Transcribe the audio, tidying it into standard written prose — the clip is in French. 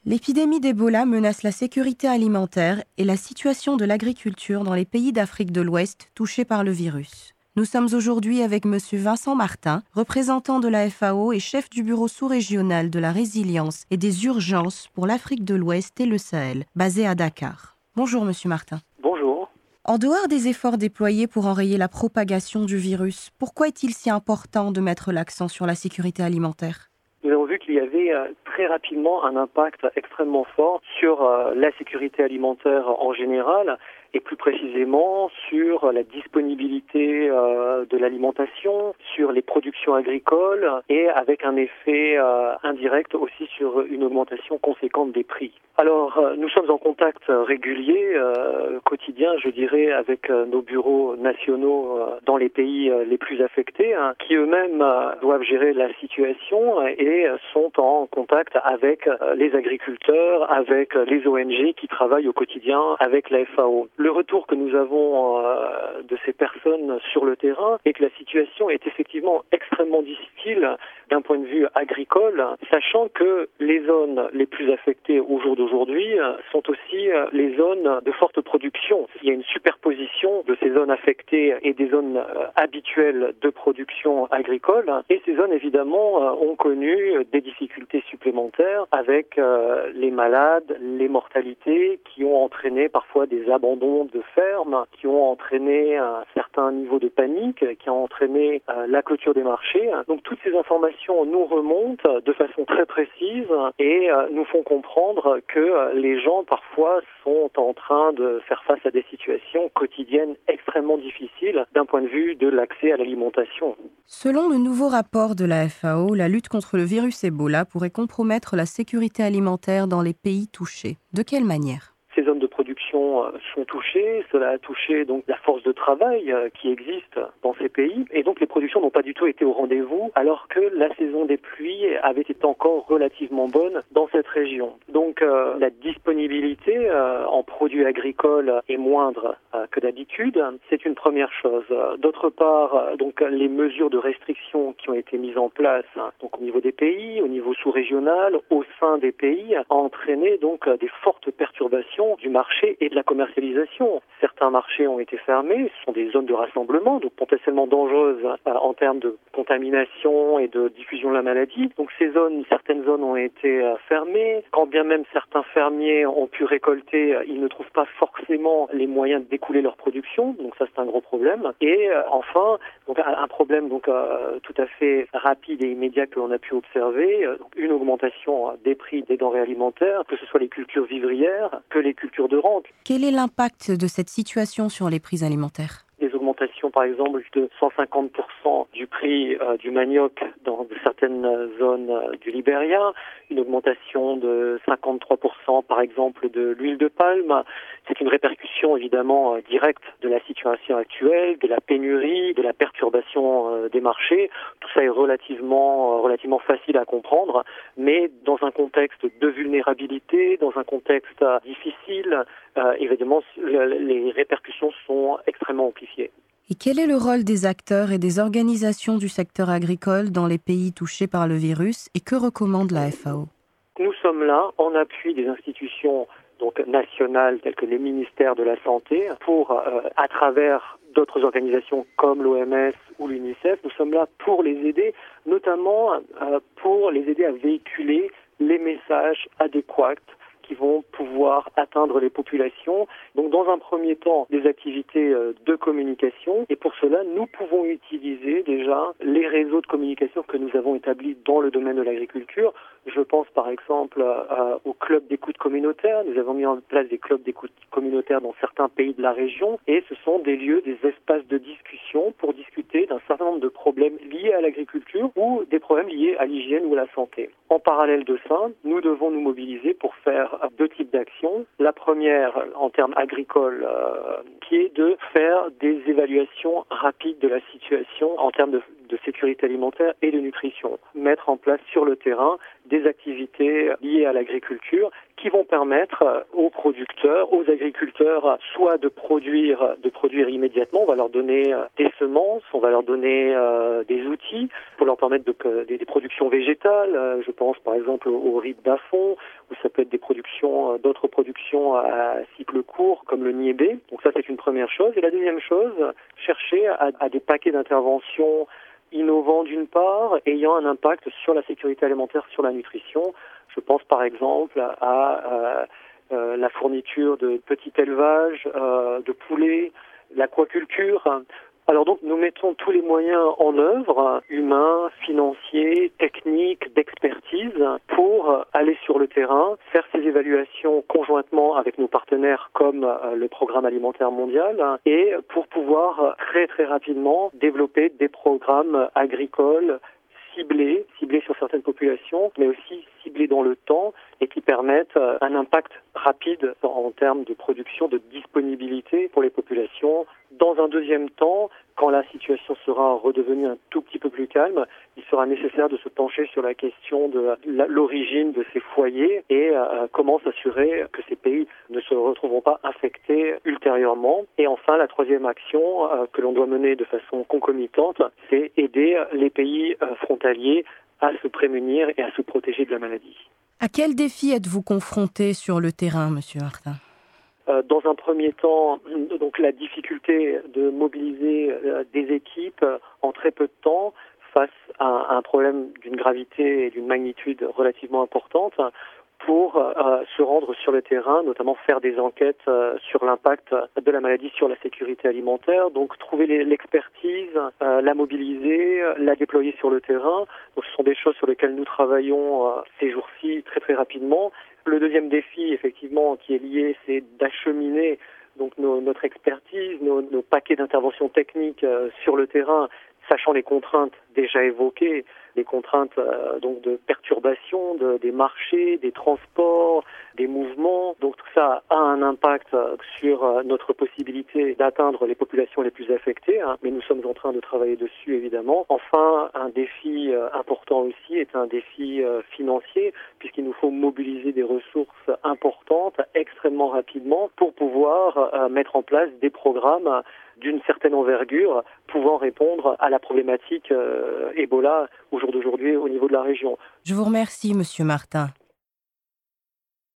L'épidémie d'Ebola menace la sécurité alimentaire et la situation de l'agriculture dans les pays d'Afrique de l'Ouest touchés par le virus. Nous sommes aujourd'hui avec M. Vincent Martin, représentant de la FAO et chef du bureau sous-régional de la résilience et des urgences pour l'Afrique de l'Ouest et le Sahel, basé à Dakar. Bonjour M. Martin. Bonjour. En dehors des efforts déployés pour enrayer la propagation du virus, pourquoi est-il si important de mettre l'accent sur la sécurité alimentaire ? Nous avons vu qu'il y avait très rapidement un impact extrêmement fort sur la sécurité alimentaire en général et plus précisément sur la disponibilité de l'alimentation, sur les productions agricoles et avec un effet indirect aussi sur une augmentation conséquente des prix. Alors, nous sommes en contact régulier, quotidien, je dirais, avec nos bureaux nationaux dans les pays les plus affectés, qui eux-mêmes doivent gérer la situation et sont en contact avec les agriculteurs, avec les ONG qui travaillent au quotidien avec la FAO. Le retour que nous avons de ces personnes sur le terrain est que la situation est effectivement extrêmement difficile d'un point de vue agricole, sachant que les zones les plus affectées au jour d'aujourd'hui sont aussi les zones de forte production. Il y a une superposition de ces zones affectées et des zones habituelles de production agricole, et ces zones évidemment ont connu des difficultés supplémentaires avec les malades, les mortalités qui ont entraîné parfois des abandons de fermes, qui ont entraîné un certain niveau de panique, qui ont entraîné la clôture des marchés. Donc toutes ces informations nous remontent de façon très précise et nous font comprendre que les gens parfois sont en train de faire face à des situations quotidiennes extrêmement difficiles d'un point de vue de l'accès à l'alimentation. Selon le nouveau rapport de la FAO, la lutte contre le virus Ebola pourrait compromettre la sécurité alimentaire dans les pays touchés. De quelle manière ? Ces zones de production sont touchées, cela a touché donc la force de travail qui existe dans ces pays, et donc les productions n'ont pas du tout été au rendez-vous, alors que la saison des pluies avait été encore relativement bonne dans cette région. Donc la disponibilité en produits agricoles est moindre que d'habitude, c'est une première chose. D'autre part, donc les mesures de restriction qui ont été mises en place donc au niveau des pays, au niveau sous-régional, au sein des pays, a entraîné donc des fortes perturbations du marché et de la commercialisation. Certains marchés ont été fermés, ce sont des zones de rassemblement, donc potentiellement dangereuses en termes de contamination et de diffusion de la maladie. Donc certaines zones ont été fermées. Quand bien même certains fermiers ont pu récolter, ils ne trouvent pas forcément les moyens d'écouler leur production, donc ça c'est un gros problème. Et enfin, donc un problème tout à fait rapide et immédiat que l'on a pu observer, une augmentation des prix des denrées alimentaires, que ce soit les cultures vivrières, que les cultures de rente. Quel est l'impact de cette situation sur les prix alimentaires ? Des augmentations, par exemple, de 150% du prix du manioc dans certaines zones du Libéria, une augmentation de 53%, par exemple, de l'huile de palme. C'est une répercussion, évidemment, directe de la situation actuelle, de la pénurie, de la perturbation des marchés. Tout ça est relativement facile à comprendre, mais dans un contexte de vulnérabilité, dans un contexte difficile, évidemment, les répercussions sont extrêmement amplifiées. Et quel est le rôle des acteurs et des organisations du secteur agricole dans les pays touchés par le virus et que recommande la FAO ? Nous sommes là en appui des institutions nationales telles que les ministères de la Santé pour, à travers d'autres organisations comme l'OMS ou l'UNICEF, nous sommes là pour les aider, notamment pour les aider à véhiculer les messages adéquats qui vont pouvoir atteindre les populations. Donc dans un premier temps, des activités de communication. Et pour cela, nous pouvons utiliser déjà les réseaux de communication que nous avons établis dans le domaine de l'agriculture. Je pense par exemple aux clubs d'écoute communautaire. Nous avons mis en place des clubs d'écoute communautaire dans certains pays de la région. Et ce sont des lieux, des espaces de discussion pour discuter d'un certain nombre de problèmes liés à l'agriculture ou des problèmes liés à l'hygiène ou à la santé. En parallèle de ça, nous devons nous mobiliser pour faire deux types d'actions. La première, en termes agricoles, qui est de faire des évaluations rapides de la situation en termes de sécurité alimentaire et de nutrition. Mettre en place sur le terrain des activités liées à l'agriculture qui vont permettre aux producteurs, aux agriculteurs, soit de produire immédiatement. On va leur donner des semences, on va leur donner des outils pour leur permettre des productions végétales. Je pense par exemple au riz de bas-fond, ou ça peut être d'autres productions à cycle court, comme le niébé. Donc ça, c'est une première chose. Et la deuxième chose, chercher à des paquets d'intervention innovants d'une part, ayant un impact sur la sécurité alimentaire, sur la nutrition. Je pense par exemple à la fourniture de petits élevages, de poulets, l'aquaculture. Alors donc nous mettons tous les moyens en œuvre, humains, financiers, techniques, d'expertise, pour aller sur le terrain, faire ces évaluations conjointement avec nos partenaires comme le Programme alimentaire mondial, et pour pouvoir très très rapidement développer des programmes agricoles ciblés sur certaines populations, mais aussi ciblés dans le temps et qui permettent un impact rapide en termes de production, de disponibilité pour les populations. Dans un deuxième temps, quand la situation sera redevenue un tout petit peu plus calme, il sera nécessaire de se pencher sur la question de l'origine de ces foyers et comment s'assurer que ces pays ne se retrouveront pas infectés ultérieurement. Et enfin, la troisième action que l'on doit mener de façon concomitante, c'est aider les pays frontaliers à se prémunir et à se protéger de la maladie. À quel défi êtes-vous confronté sur le terrain, Monsieur Martin ? Dans un premier temps, donc la difficulté de mobiliser des équipes en très peu de temps face à un problème d'une gravité et d'une magnitude relativement importante, pour se rendre sur le terrain, notamment faire des enquêtes sur l'impact de la maladie sur la sécurité alimentaire. Donc trouver l'expertise, la mobiliser, la déployer sur le terrain. Donc ce sont des choses sur lesquelles nous travaillons ces jours-ci très très rapidement. Le deuxième défi, effectivement, qui est lié, c'est d'acheminer donc notre expertise, nos paquets d'interventions techniques sur le terrain, sachant les contraintes déjà évoquées, les contraintes donc de perturbation des marchés, des transports, des mouvements. Donc tout ça a un impact sur notre possibilité d'atteindre les populations les plus affectées, mais nous sommes en train de travailler dessus évidemment. Enfin, un défi important aussi est un défi financier, puisqu'il nous faut mobiliser des ressources importantes extrêmement rapidement pour pouvoir mettre en place des programmes d'une certaine envergure pouvant répondre à la problématique Ebola au jour d'aujourd'hui au niveau de la région. Je vous remercie, Monsieur Martin.